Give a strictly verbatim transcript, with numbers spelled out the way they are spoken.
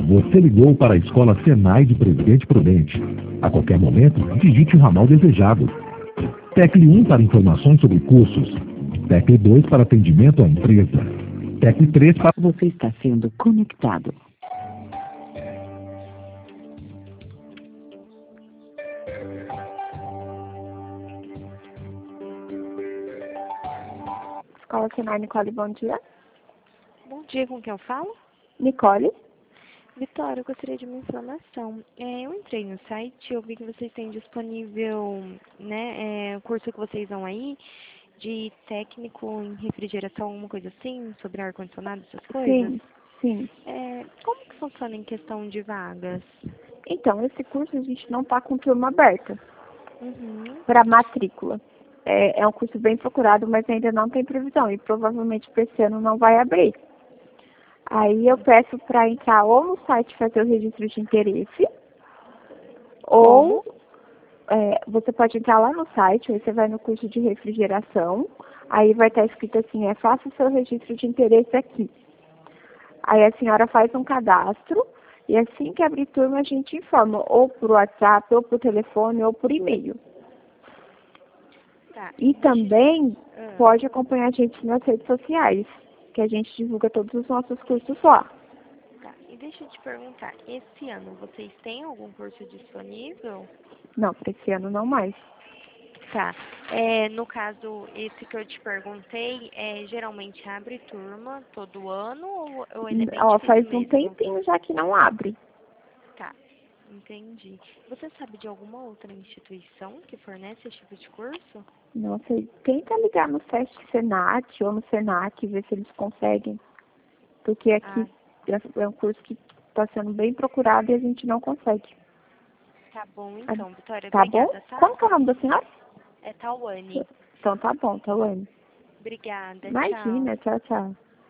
Você ligou para a Escola Senai de Presidente Prudente. A qualquer momento, digite o ramal desejado. Tecle um para informações sobre cursos. Tecle dois para atendimento à empresa. Tecle três para... Você está sendo conectado. Escola Senai, Nicole, bom dia. Bom dia, com quem eu falo? Nicole? Vitória, eu gostaria de uma informação. É, eu entrei no site e eu vi que vocês têm disponível, né, é, o curso que vocês dão aí, de técnico em refrigeração, alguma coisa assim, sobre ar-condicionado, essas coisas? Sim, sim. É, como que funciona em questão de vagas? Então, esse curso a gente não está com turma aberta Uhum. para matrícula. É, é um curso bem procurado, mas ainda não tem previsão e provavelmente para esse ano não vai abrir. Aí eu peço para entrar ou no site fazer o registro de interesse, ou é, você pode entrar lá no site, aí você vai no curso de refrigeração, aí vai estar escrito assim, é faça o seu registro de interesse aqui. Aí a senhora faz um cadastro e assim que abrir turma a gente informa, ou por WhatsApp, ou por telefone, ou por e-mail. Tá. E também Ah. pode acompanhar a gente nas redes sociais, que a gente divulga todos os nossos cursos lá. Tá. E deixa eu te perguntar, esse ano vocês têm algum curso disponível? Não, para esse ano não mais. Tá. É, no caso, esse que eu te perguntei, é, geralmente abre turma todo ano ou, ou ele é bem Ó, difícil faz um mesmo? tempinho já que não abre. Tá, entendi. Você sabe de alguma outra instituição que fornece esse tipo de curso? Não sei, tenta ligar no Sesc Senat ou no Senac, ver se eles conseguem. Porque aqui Ah. é um curso que está sendo bem procurado e a gente não consegue. Tá bom, então, Vitória, Tá obrigada, bom? tá? Como que é o nome da senhora? É Tawane. Então tá bom, Tawane. Obrigada, tchau. Imagina, tchau, tchau.